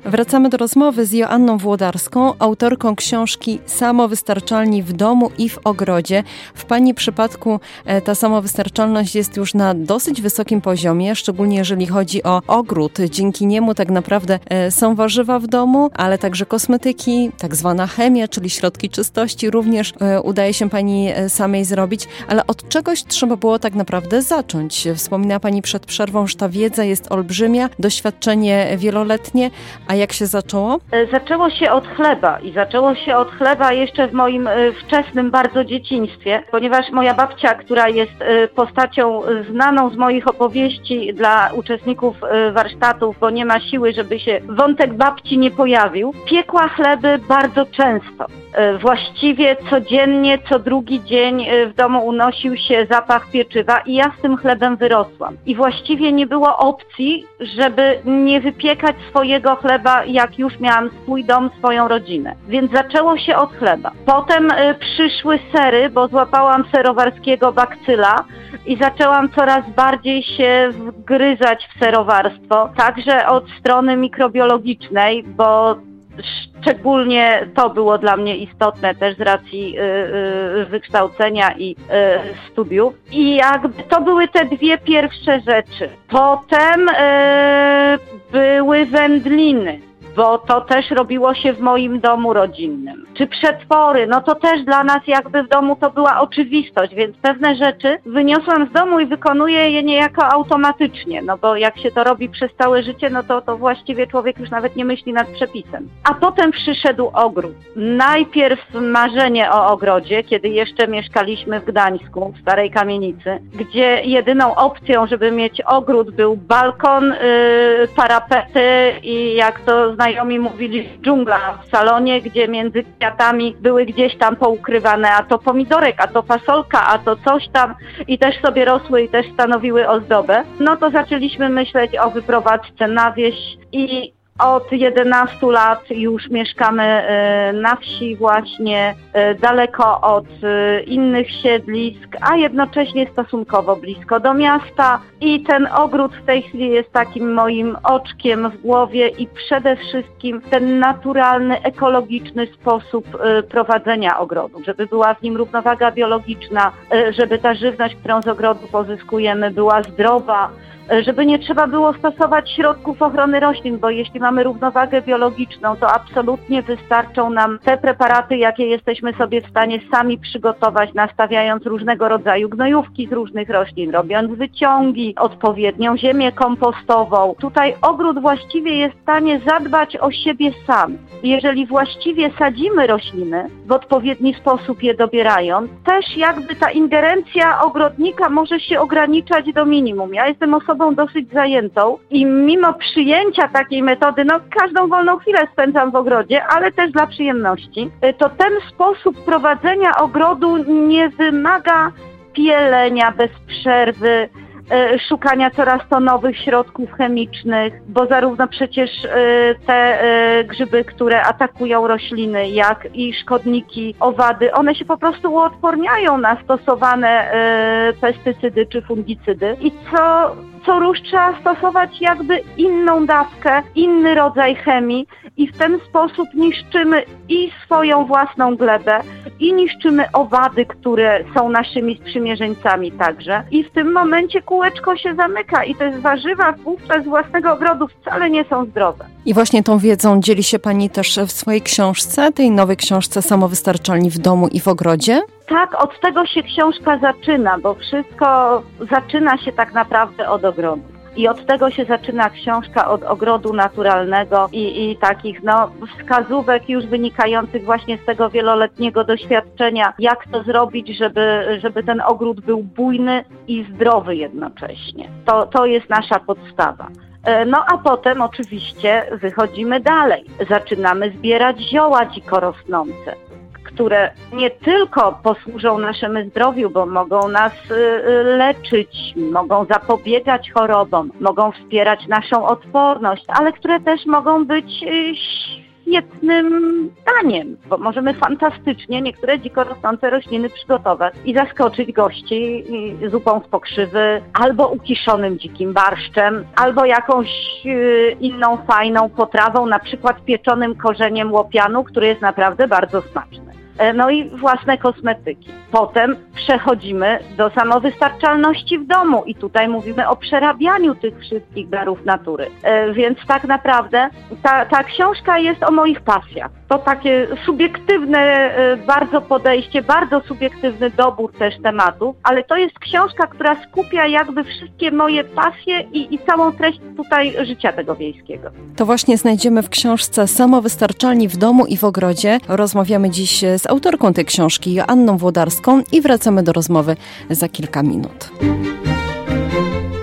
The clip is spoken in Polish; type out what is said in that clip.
Wracamy do rozmowy z Joanną Włodarską, autorką książki Samowystarczalni w domu i w ogrodzie. W Pani przypadku ta samowystarczalność jest już na dosyć wysokim poziomie, szczególnie jeżeli chodzi o ogród. Dzięki niemu tak naprawdę są warzywa w domu, ale także kosmetyki, tak zwana chemia, czyli środki czystości również udaje się Pani samej zrobić, ale od czegoś trzeba było tak naprawdę zacząć. Wspomina Pani przed przerwą, że ta wiedza jest olbrzymia, doświadczenie wieloletnie, a jak się zaczęło? Zaczęło się od chleba i zaczęło się od chleba jeszcze w moim wczesnym bardzo dzieciństwie, ponieważ moja babcia, która jest postacią znaną z moich opowieści dla uczestników warsztatów, bo nie ma siły, żeby się wątek babci nie pojawił, piekła chleby bardzo często. Właściwie codziennie, co drugi dzień w domu unosił się zapach pieczywa i ja z tym chlebem wyrosłam. I właściwie nie było opcji, żeby nie wypiekać swojego chleba, jak już miałam swój dom, swoją rodzinę. Więc zaczęło się od chleba. Potem przyszły sery, bo złapałam serowarskiego bakcyla i zaczęłam coraz bardziej się wgryzać w serowarstwo, także od strony mikrobiologicznej, bo szczególnie to było dla mnie istotne też z racji wykształcenia i studiów. I jakby to były te dwie pierwsze rzeczy. Potem były wędliny, bo to też robiło się w moim domu rodzinnym. Czy przetwory, no to też dla nas jakby w domu to była oczywistość, więc pewne rzeczy wyniosłam z domu i wykonuję je niejako automatycznie, no bo jak się to robi przez całe życie, no to właściwie człowiek już nawet nie myśli nad przepisem. A potem przyszedł ogród. Najpierw marzenie o ogrodzie, kiedy jeszcze mieszkaliśmy w Gdańsku, w starej kamienicy, gdzie jedyną opcją, żeby mieć ogród, był balkon, parapety i jak to znajomi mówili, dżungla w salonie, gdzie między kwiatami były gdzieś tam poukrywane, a to pomidorek, a to fasolka, a to coś tam i też sobie rosły i też stanowiły ozdobę. No to zaczęliśmy myśleć o wyprowadzce na wieś i od 11 lat już mieszkamy na wsi właśnie, daleko od innych siedlisk, a jednocześnie stosunkowo blisko do miasta. I ten ogród w tej chwili jest takim moim oczkiem w głowie i przede wszystkim ten naturalny, ekologiczny sposób prowadzenia ogrodu, żeby była w nim równowaga biologiczna, żeby ta żywność, którą z ogrodu pozyskujemy, była zdrowa, żeby nie trzeba było stosować środków ochrony roślin, bo jeśli mamy równowagę biologiczną, to absolutnie wystarczą nam te preparaty, jakie jesteśmy sobie w stanie sami przygotować, nastawiając różnego rodzaju gnojówki z różnych roślin, robiąc wyciągi, odpowiednią ziemię kompostową. Tutaj ogród właściwie jest w stanie zadbać o siebie sam. Jeżeli właściwie sadzimy rośliny, w odpowiedni sposób je dobierając, też jakby ta ingerencja ogrodnika może się ograniczać do minimum. Ja jestem osobą dosyć zajętą i mimo przyjęcia takiej metody, no każdą wolną chwilę spędzam w ogrodzie, ale też dla przyjemności, to ten sposób prowadzenia ogrodu nie wymaga pielenia bez przerwy, szukania coraz to nowych środków chemicznych, bo zarówno przecież te grzyby, które atakują rośliny, jak i szkodniki, owady, one się po prostu uodporniają na stosowane pestycydy czy fungicydy i co rusz trzeba stosować jakby inną dawkę, inny rodzaj chemii i w ten sposób niszczymy i swoją własną glebę, i niszczymy owady, które są naszymi sprzymierzeńcami także. I w tym momencie kółeczko się zamyka i te warzywa wówczas z własnego ogrodu wcale nie są zdrowe. I właśnie tą wiedzą dzieli się Pani też w swojej książce, tej nowej książce Samowystarczalni w domu i w ogrodzie? Tak, od tego się książka zaczyna, bo wszystko zaczyna się tak naprawdę od ogrodu. I od tego się zaczyna książka, od ogrodu naturalnego i takich wskazówek już wynikających właśnie z tego wieloletniego doświadczenia, jak to zrobić, żeby ten ogród był bujny i zdrowy jednocześnie. To jest nasza podstawa. No a potem oczywiście wychodzimy dalej. Zaczynamy zbierać zioła dziko rosnące, które nie tylko posłużą naszemu zdrowiu, bo mogą nas leczyć, mogą zapobiegać chorobom, mogą wspierać naszą odporność, ale które też mogą być świetnym daniem, bo możemy fantastycznie niektóre dziko rosnące rośliny przygotować i zaskoczyć gości zupą z pokrzywy, albo ukiszonym dzikim barszczem, albo jakąś inną fajną potrawą, na przykład pieczonym korzeniem łopianu, który jest naprawdę bardzo smaczny. No i własne kosmetyki. Potem przechodzimy do samowystarczalności w domu i tutaj mówimy o przerabianiu tych wszystkich darów natury. Więc tak naprawdę ta książka jest o moich pasjach. To takie subiektywne bardzo podejście, bardzo subiektywny dobór też tematów, ale to jest książka, która skupia jakby wszystkie moje pasje i całą treść tutaj życia tego wiejskiego. To właśnie znajdziemy w książce Samowystarczalni w domu i w ogrodzie. Rozmawiamy dziś z autorką tej książki, Joanną Włodarską, i wracamy do rozmowy za kilka minut.